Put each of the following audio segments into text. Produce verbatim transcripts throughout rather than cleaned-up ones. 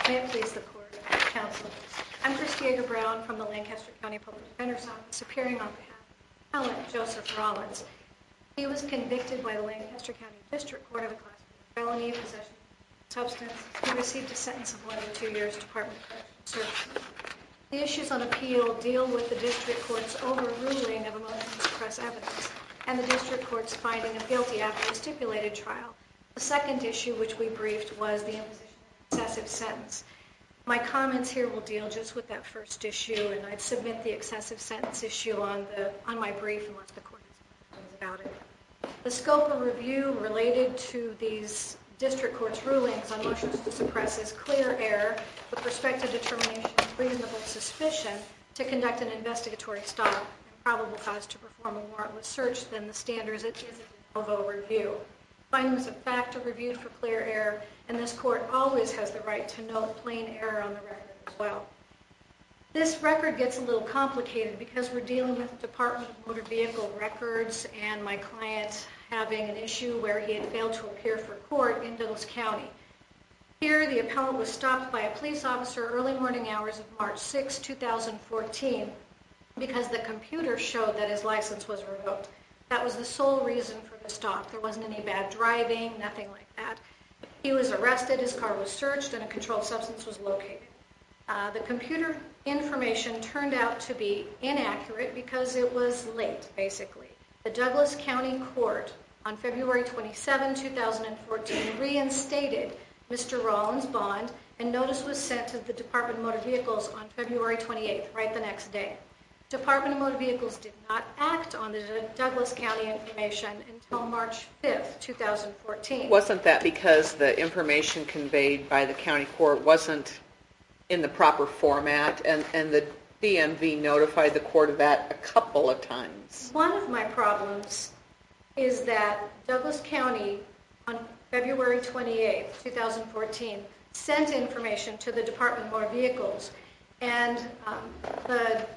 May it please the Court, Counsel. I'm Christy Yeager Brown from the Lancaster County Public Defender's Office, appearing on behalf of Appellant Joseph Rollins. He was convicted by the Lancaster County District Court of a class B felony, possession of substance. He received a sentence of one to two years Department of Correctional Services. The issues on appeal deal with the District Court's overruling of a motion to suppress evidence and the District Court's finding of guilty after a stipulated trial. The second issue, which we briefed, was the imposition of excessive sentence. My comments here will deal just with that first issue, and I'd submit the excessive sentence issue on the on my brief unless the Court has questions about it. The scope of review related to these District Court's rulings on motions to suppress is clear error with respect to determination of reasonable suspicion to conduct an investigatory stop and probable cause to perform a warrantless search. Then the standards it is a de novo review. Findings of fact are reviewed for clear error, and this Court always has the right to note plain error on the record as well. This record gets a little complicated because we're dealing with Department of Motor Vehicle records and my client having an issue where he had failed to appear for court in Douglas County. Here, the appellant was stopped by a police officer early morning hours of March sixth, two thousand fourteen, because the computer showed that his license was revoked. That was the sole reason for the stop. There wasn't any bad driving, nothing like that. He was arrested, his car was searched, and a controlled substance was located. Uh, the computer information turned out to be inaccurate because it was late, basically. The Douglas County Court on February twenty-seventh, two thousand fourteen reinstated Mister Rollins' bond, and notice was sent to the Department of Motor Vehicles on February twenty-eighth, right the next day. Department of Motor Vehicles did not act on the Douglas County information until March fifth, two thousand fourteen. Wasn't that because the information conveyed by the county court wasn't in the proper format, and, and the D M V notified the court of that a couple of times? One of my problems is that Douglas County on February twenty-eighth, two thousand fourteen sent information to the Department of Motor Vehicles, and um, the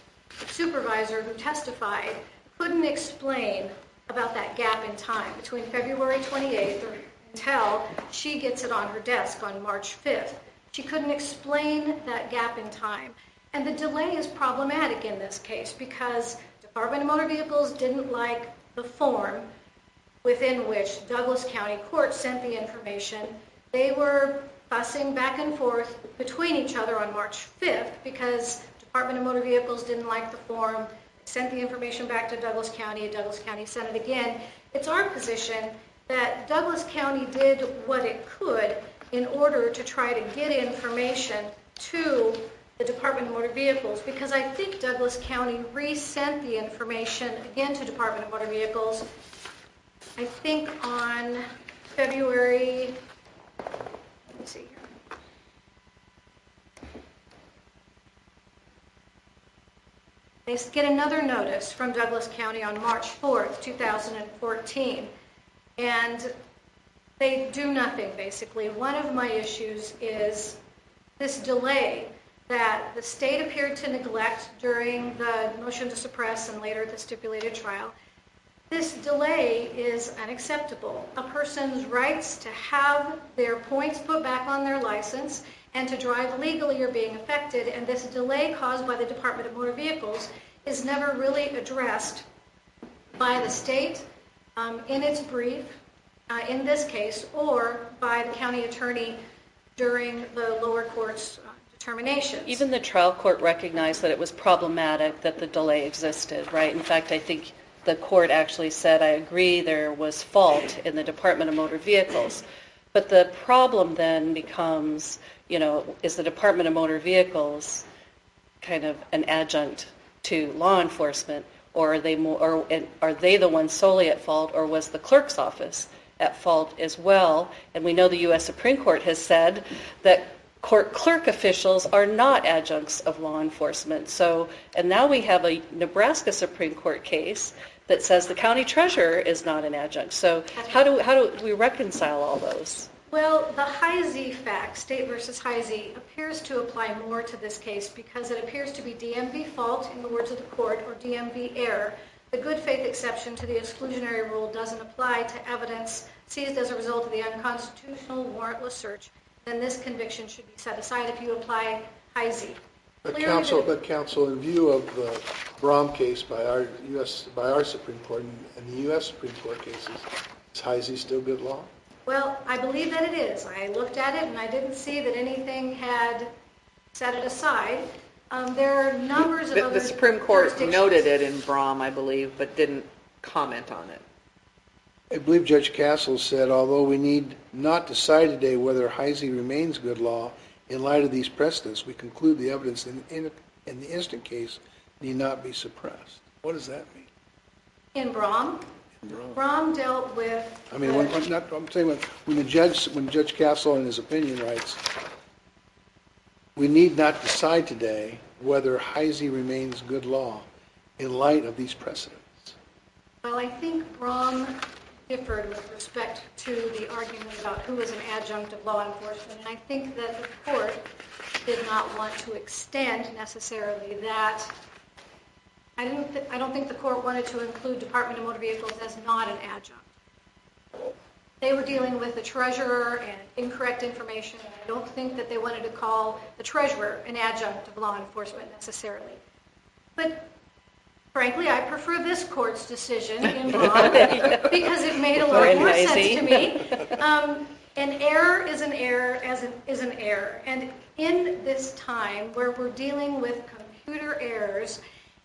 supervisor who testified couldn't explain about that gap in time between February twenty-eighth or until she gets it on her desk on March fifth. She couldn't explain that gap in time. And the delay is problematic in this case because Department of Motor Vehicles didn't like the form within which Douglas County Court sent the information. They were fussing back and forth between each other on March fifth because Department of Motor Vehicles didn't like the form, sent the information back to Douglas County, and Douglas County sent it again. It's our position that Douglas County did what it could in order to try to get information to the Department of Motor Vehicles, because I think Douglas County resent the information again to Department of Motor Vehicles, I think on February, let me see here. They get another notice from Douglas County on March fourth, two thousand fourteen, and they do nothing, basically. One of my issues is this delay that the state appeared to neglect during the motion to suppress and later the stipulated trial. This delay is unacceptable. A person's rights to have their points put back on their license and to drive legally are being affected, and this delay caused by the Department of Motor Vehicles is never really addressed by the state um, in its brief, uh, in this case, or by the county attorney during the lower court's uh, determinations. Even the trial court recognized that it was problematic that the delay existed, right? In fact, I think the court actually said, I agree, there was fault in the Department of Motor Vehicles. But the problem then becomes, you know, is the Department of Motor Vehicles kind of an adjunct to law enforcement, or are they more, or are they the ones solely at fault, or was the clerk's office at fault as well? And we know the U S Supreme Court has said that court clerk officials are not adjuncts of law enforcement. So, and now we have a Nebraska Supreme Court case that says the county treasurer is not an adjunct. So how do how do we reconcile all those? Well, the Heisey fact, State versus Heisey, appears to apply more to this case because it appears to be D M V fault, in the words of the court, or D M V error. The good faith exception to the exclusionary rule doesn't apply to evidence seized as a result of the unconstitutional warrantless search then this conviction should be set aside if you apply Heisey. But Clearly, counsel, the- but counsel, in view of the Brom case by our U S by our Supreme Court and, and the U S Supreme Court cases, is Heisey still good law? Well, I believe that it is. I looked at it and I didn't see that anything had set it aside. Um, there are numbers of The, other the Supreme Court jurisdictions. noted it in Brom, I believe, but didn't comment on it. I believe Judge Castle said, although we need not decide today whether Heisey remains good law, in light of these precedents, we conclude the evidence in, in, in the instant case need not be suppressed. What does that mean? In Brom, Brom. Brom dealt with. I mean, the- when, when, not, I'm saying when, when the judge, when Judge Castle in his opinion writes, we need not decide today whether Heisey remains good law in light of these precedents. Well, I think Brom differed with respect to the argument about who is an adjunct of law enforcement, and I think that the court did not want to extend necessarily that. I didn't. Th- I don't think the court wanted to include Department of Motor Vehicles as not an adjunct. They were dealing with the treasurer and incorrect information, and I don't think that they wanted to call the treasurer an adjunct of law enforcement necessarily. But frankly, I prefer this court's decision in Brom because it made a lot Very more sense noisy. to me. Um, an error is an error as an, is an error. And in this time where we're dealing with computer errors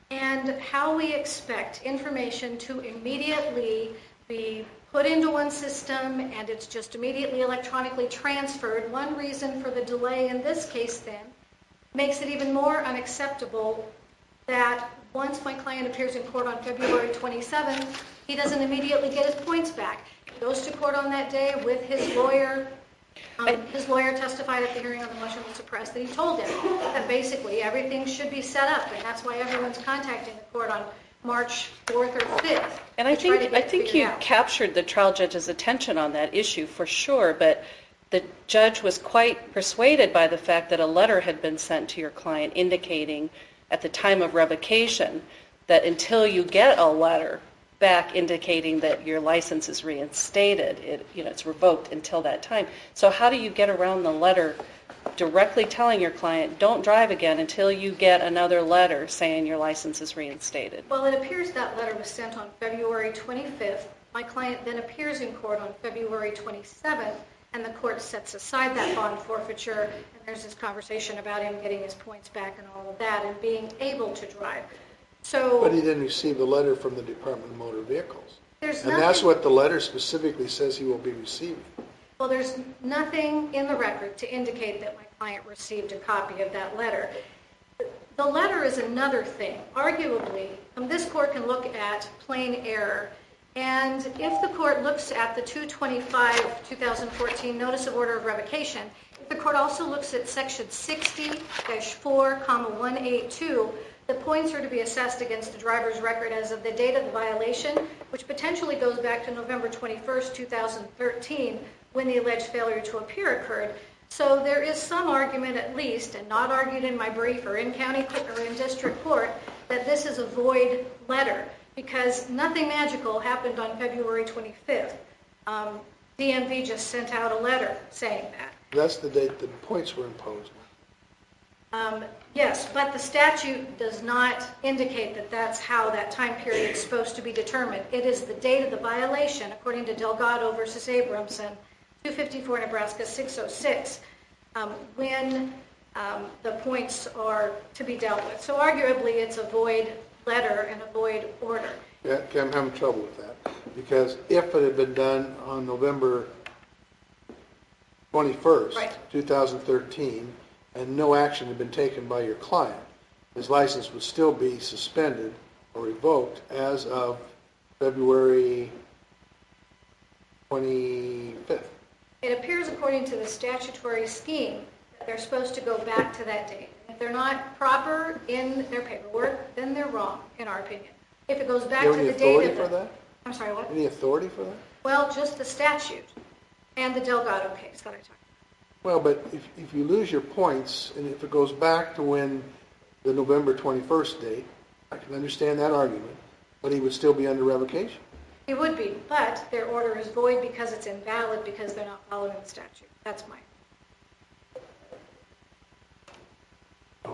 and how we expect information to immediately be put into one system and it's just immediately electronically transferred, one reason for the delay in this case then makes it even more unacceptable that once my client appears in court on February twenty-seventh, he doesn't immediately get his points back. He goes to court on that day with his lawyer. Um, his lawyer testified at the hearing on the motion to suppress that he told him that basically everything should be set up, and that's why everyone's contacting the court on March fourth or fifth. And I to try to think I get think figured you out. captured the trial judge's attention on that issue for sure, but the judge was quite persuaded by the fact that a letter had been sent to your client indicating at the time of revocation that until you get a letter back indicating that your license is reinstated, it, you know, it's revoked until that time. So how do you get around the letter directly telling your client, don't drive again until you get another letter saying your license is reinstated? Well, it appears that letter was sent on February twenty-fifth. My client then appears in court on February twenty-seventh, and the court sets aside that bond forfeiture, and there's this conversation about him getting his points back and all of that and being able to drive. So But he didn't receive the letter from the Department of Motor Vehicles. there's And nothing, that's what the letter specifically says he will be receiving. well, there's nothing in the record to indicate that my client received a copy of that letter. The letter is another thing. Arguably, um, this court can look at plain error. And if the court looks at the two twenty-five, two thousand fourteen Notice of Order of Revocation, if the court also looks at Section sixty dash four, one eighty-two, the points are to be assessed against the driver's record as of the date of the violation, which potentially goes back to November twenty-first, two thousand thirteen, when the alleged failure to appear occurred. So there is some argument, at least, and not argued in my brief or in county or in district court, that this is a void letter, because nothing magical happened on February twenty-fifth. Um, D M V just sent out a letter saying that. That's the date the points were imposed. Um, yes, but the statute does not indicate that that's how that time period is supposed to be determined. It is the date of the violation, according to Delgado versus Abramson, two fifty-four Nebraska six oh six, um, when um, the points are to be dealt with. So arguably, it's a void letter and a void order. Yeah, okay, I'm having trouble with that. Because if it had been done on November twenty-first, Right. two thousand thirteen, and no action had been taken by your client, his license would still be suspended or revoked as of February twenty-fifth. It appears, according to the statutory scheme, that they're supposed to go back to that date. If they're not proper in their paperwork, then they're wrong, in our opinion. If it goes back Do to you the have any date authority of the... for that? I'm sorry, what? Any authority for that? Well, just the statute and the Delgado case that I talked about. Well, but if, if you lose your points, and if it goes back to when the November twenty-first date, I can understand that argument, but he would still be under revocation. It would be, but their order is void because it's invalid because they're not following the statute. That's my...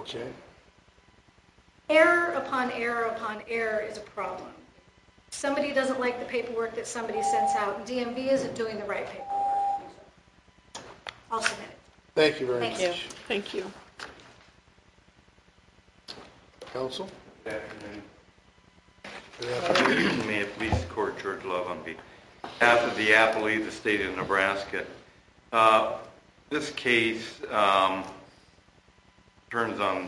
Okay. Error upon error upon error is a problem. Somebody doesn't like the paperwork that somebody sends out, and D M V isn't doing the right paperwork. I'll submit it. Thank you very Thank much. you. Thank you. Counsel? Good afternoon. Good afternoon. May it please the court, George Love on behalf of the appellee, the state of Nebraska. Uh, this case um, turns on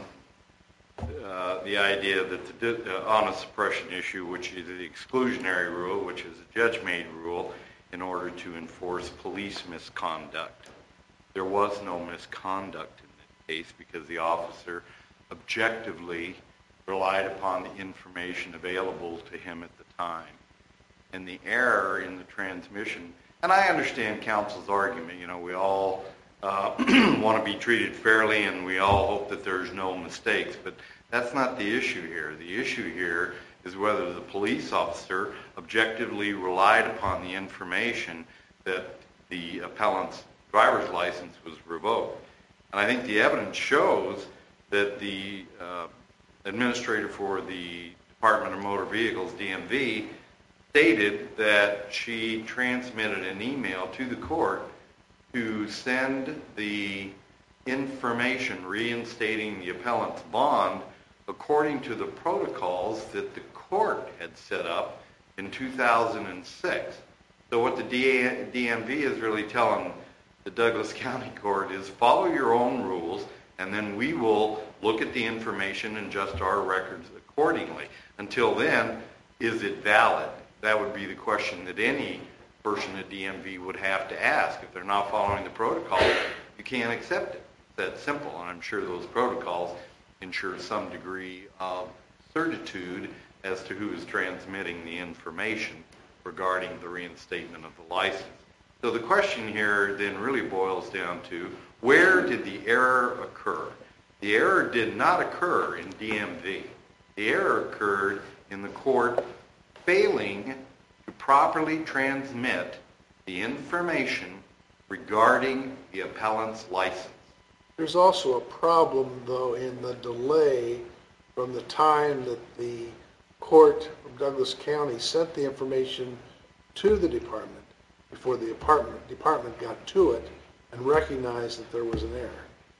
uh, the idea that the uh, honest suppression issue, which is the exclusionary rule, which is a judge-made rule, in order to enforce police misconduct. There was no misconduct in this case because the officer objectively relied upon the information available to him at the time. And the error in the transmission, and I understand counsel's argument, you know, we all uh, want to be treated fairly and we all hope that there's no mistakes, but that's not the issue here. The issue here is whether the police officer objectively relied upon the information that the appellant's driver's license was revoked. And I think the evidence shows that the uh, administrator for the Department of Motor Vehicles, D M V, stated that she transmitted an email to the court to send the information reinstating the appellant's bond according to the protocols that the court had set up in two thousand six. So what the D M V is really telling the Douglas County Court is follow your own rules, and then we will look at the information and adjust our records accordingly. Until then, is it valid? That would be the question that any person at D M V would have to ask. If they're not following the protocol, you can't accept it. That's simple, and I'm sure those protocols ensure some degree of certitude as to who is transmitting the information regarding the reinstatement of the license. So the question here then really boils down to, where did the error occur? The error did not occur in D M V. The error occurred in the court failing to properly transmit the information regarding the appellant's license. There's also a problem, though, in the delay from the time that the court of Douglas County sent the information to the department before the department, department got to it and recognized that there was an error.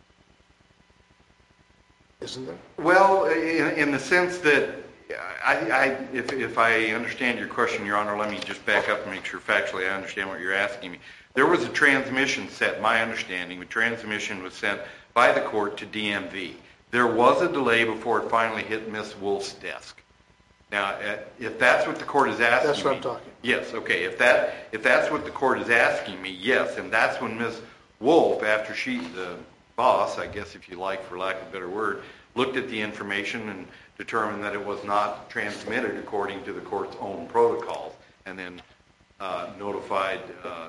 Isn't there? Well, in, in the sense that, I, I, if, if I understand your question, Your Honor, let me just back up and make sure factually I understand what you're asking me. There was a transmission set, my understanding, the transmission was sent by the court to D M V. There was a delay before it finally hit Miss Wolf's desk. Now, if that's what the court is asking That's what me, I'm talking. yes, okay. If that if that's what the court is asking me, yes, and that's when Miss Wolf, after she, the boss, I guess if you like, for lack of a better word, looked at the information and determined that it was not transmitted according to the court's own protocols, and then uh, notified uh,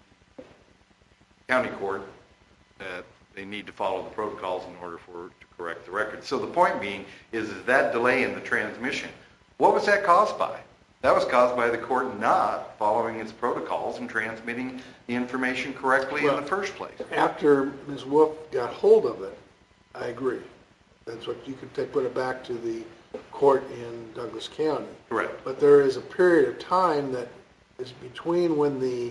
county court that they need to follow the protocols in order for to correct the record. So the point being is, is that delay in the transmission. What was that caused by? That was caused by the court not following its protocols and transmitting the information correctly Well, in the first place. After Miz Wolf got hold of it, I agree. That's what you could take, put it back to the court in Douglas County. Correct. But there is a period of time that is between when the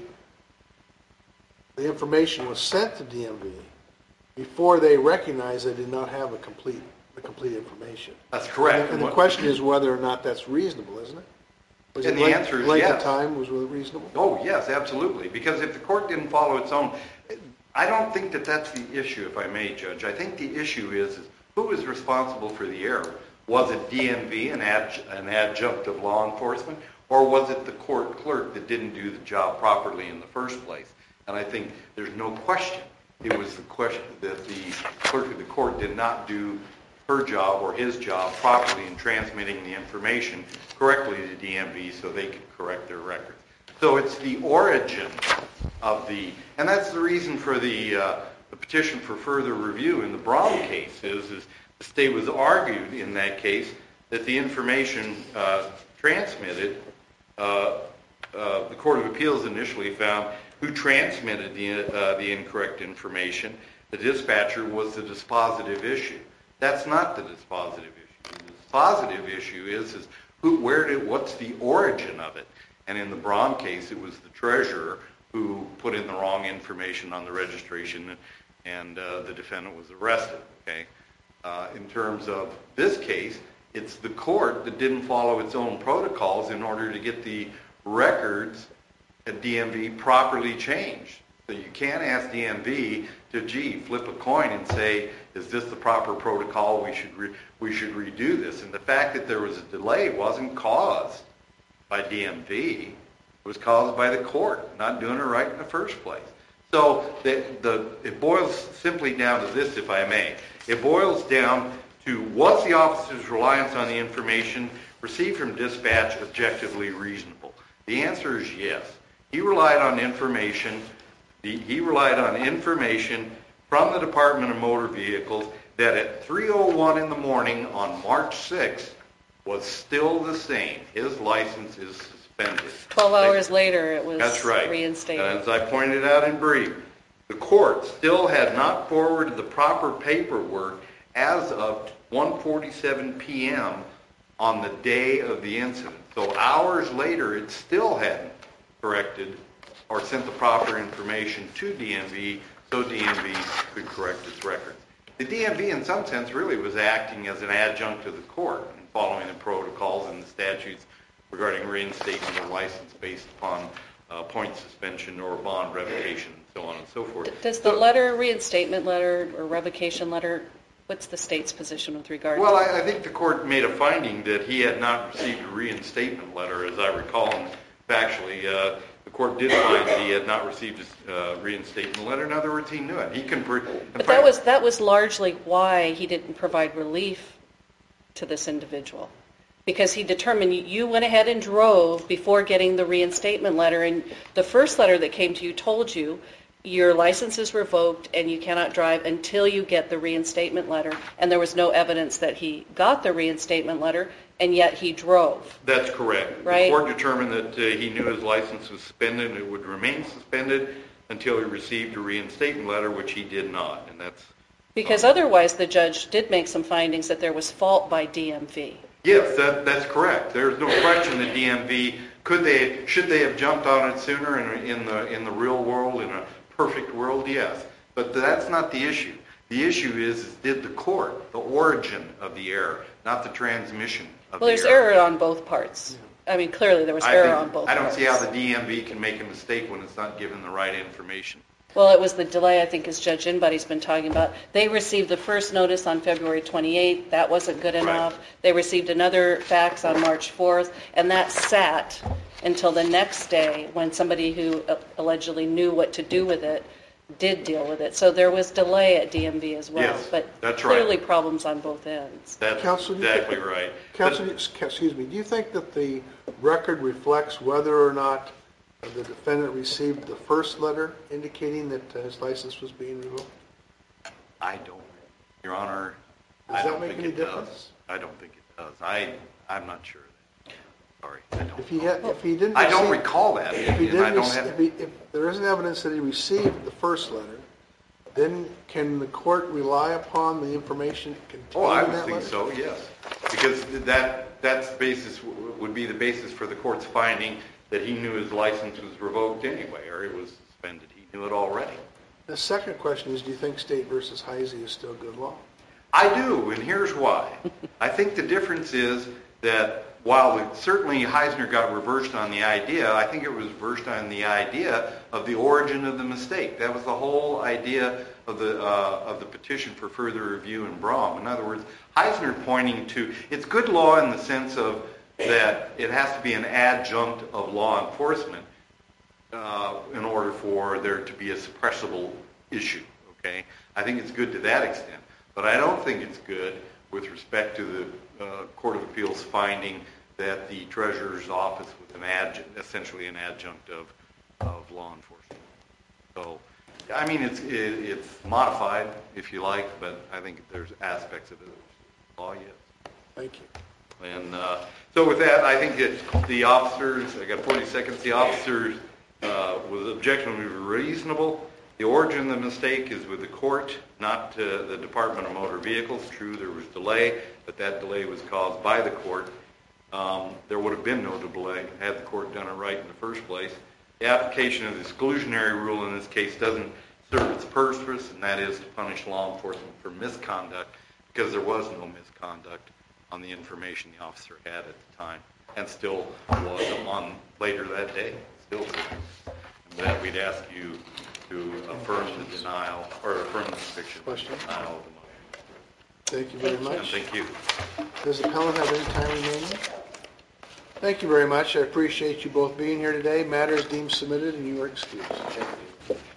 the information was sent to D M V before they recognized they did not have a complete the complete information. That's correct. And the question is whether or not that's reasonable, isn't it? Was And it the length- answer is length yes. of time was reasonable? Oh, yes, absolutely. Because if the court didn't follow its own, I don't think that that's the issue, if I may, Judge. I think the issue is, is who is responsible for the error? Was it D M V, an, ad, an adjunct of law enforcement, or was it the court clerk that didn't do the job properly in the first place? And I think there's no question it was the question that the clerk of the court did not do her job or his job properly in transmitting the information correctly to D M V so they could correct their records. So it's the origin of the, and that's the reason for the, uh, the petition for further review in the Braun case is, is the state was argued in that case that the information uh, transmitted, uh, uh, the Court of Appeals initially found who transmitted the, uh, the incorrect information. The dispatcher was the dispositive issue. That's not the dispositive issue. The dispositive issue is, is who, where did, what's the origin of it? And in the Braun case, it was the treasurer who put in the wrong information on the registration, and uh, the defendant was arrested, okay? Uh, in terms of this case, it's the court that didn't follow its own protocols in order to get the records at D M V properly changed. So you can't ask D M V to, gee, flip a coin and say, is this the proper protocol? We should re- we should redo this. And the fact that there was a delay wasn't caused by D M V. It was caused by the court not doing it right in the first place. So the, the, it boils simply down to this, if I may. It boils down to, was the officer's reliance on the information received from dispatch objectively reasonable? The answer is yes. He relied on information. He relied on information from the Department of Motor Vehicles that at three oh one in the morning on March sixth was still the same. His license is suspended. Twelve hours later, it was That's right. reinstated. And as I pointed out in brief, the court still had not forwarded the proper paperwork as of one forty-seven p.m. on the day of the incident. So hours later, it still hadn't corrected or sent the proper information to D M V so D M V could correct its records. The D M V, in some sense, really was acting as an adjunct to the court and following the protocols and the statutes regarding reinstatement of license based upon uh, point suspension or bond revocation and so on and so forth. Does the letter, reinstatement letter or revocation letter, what's the state's position with regard well, to Well, I, I think the court made a finding that he had not received a reinstatement letter, as I recall, and factually, uh, the court did find that he had not received a uh, reinstatement letter. In other words, he knew it. He can. Pre- But that was that was largely why he didn't provide relief to this individual, because he determined you went ahead and drove before getting the reinstatement letter, and the first letter that came to you told you your license is revoked and you cannot drive until you get the reinstatement letter, and there was no evidence that he got the reinstatement letter, and yet he drove. That's correct. Right? The court determined that uh, he knew his license was suspended and it would remain suspended until he received a reinstatement letter, which he did not, and that's Because um, otherwise the judge did make some findings that there was fault by D M V. Yes, that, that's correct. There's no question that D M V, could they, should they have jumped on it sooner in, in the in the real world, in a perfect world? Yes. But that's not the issue. The issue is, is did the court, the origin of the error, not the transmission of Well, the there's error. error on both parts. I mean, clearly there was I error think- on both I don't parts. see how the D M V can make a mistake when it's not given the right information. Well, it was the delay, I think, as Judge Inbody's been talking about. They received the first notice on February twenty-eighth. That wasn't good enough. Right. They received another fax on March fourth, and that sat until the next day when somebody who uh, allegedly knew what to do with it did deal with it. So there was delay at D M V as well. Yes, but that's right. clearly problems on both ends. That's Counsel, do you exactly think- right. Counsel, But- excuse me, do you think that the record reflects whether or not the defendant received the first letter indicating that uh, his license was being revoked? I don't, Your Honor. Does I that don't make think any it does. difference? I don't think it does. I, I'm not sure. Sorry, I don't. If he had, if he didn't I don't receive- recall that, If he and I didn't, don't rec- have. if, he, if there isn't evidence that he received the first letter, then can the court rely upon the information contained Oh, I in would that think letter? so, yes. Because that, that's the basis, would be the basis for the court's finding that he knew his license was revoked anyway, or it was suspended. He knew it already. The second question is, do you think State versus Heisey is still good law? I do, and here's why. I think the difference is that while the, certainly Heisner got reversed on the idea, I think it was reversed on the idea of the origin of the mistake. That was the whole idea of the uh, of the petition for further review in Brom. In other words, Heisner pointing to, it's good law in the sense of that it has to be an adjunct of law enforcement uh, in order for there to be a suppressible issue, okay? I think it's good to that extent. But I don't think it's good with respect to the uh, Court of Appeals finding that the Treasurer's Office was an adjunct, essentially an adjunct of, of law enforcement. So, I mean, it's it, it's modified, if you like, but I think there's aspects of it that law, yes. Thank you. And uh, so with that, I think that the officers, I got forty seconds, the officers uh, was objectively reasonable The origin of the mistake is with the court, not uh, the Department of Motor Vehicles. True, there was delay, but that delay was caused by the court. Um, there would have been no delay had the court done it right in the first place. The application of the exclusionary rule in this case doesn't serve its purpose, and that is to punish law enforcement for misconduct, because there was no misconduct on the information the officer had at the time, and still was on later that day. Still, and that we'd ask you to affirm the denial or affirm the conviction. Question? Denial of the motion. Thank you very And much. thank you. Does the appellant have any time remaining? Thank you very much. I appreciate you both being here today. Matter is deemed submitted and you are excused. Thank you.